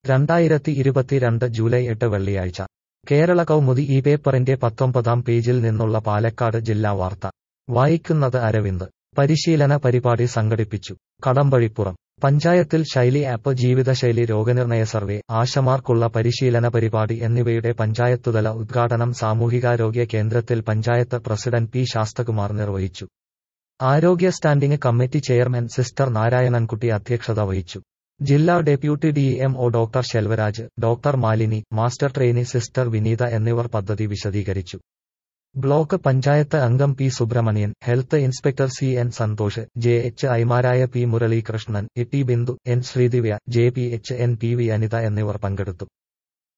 2022 July 8 വെള്ളിയാഴ്ച കേരള കൗമുദി ഈ പേപ്പറിന്റെ 19-ാം പേജിൽ നിന്നുള്ള പാലക്കാട് ജില്ലാ വാർത്ത വായിക്കുന്നത് അരവിന്ദ്. പരിശീലന പരിപാടി സംഘടിപ്പിച്ചു. കടമ്പഴിപ്പുറം പഞ്ചായത്തിൽ ശൈലി ആപ്പ്, ജീവിതശൈലി രോഗനിർണയ സർവേ, ആശമാർക്കുള്ള പരിശീലന പരിപാടി എന്നിവയുടെ പഞ്ചായത്തുതല ഉദ്ഘാടനം സാമൂഹികാരോഗ്യ കേന്ദ്രത്തിൽ പഞ്ചായത്ത് പ്രസിഡന്റ് പി ശാസ്തകുമാർ നിർവഹിച്ചു. ആരോഗ്യ standing committee chairman sister Narayanankutty അധ്യക്ഷത വഹിച്ചു. ജില്ലാ deputy DMO doctor Selvaraj, doctor Malini, master trainee sister Vineetha എന്നിവർ പദ്ധതി വിശദീകരിച്ചു. ബ്ലോക്ക് പഞ്ചായത്ത് അംഗം P Subramanian, health inspector CN Santhosh, JHIമാരായ P Muralikrishnan, T Bindu, N Sreedivya, JPHN PV Anitha എന്നിവർ പങ്കെടുത്തു.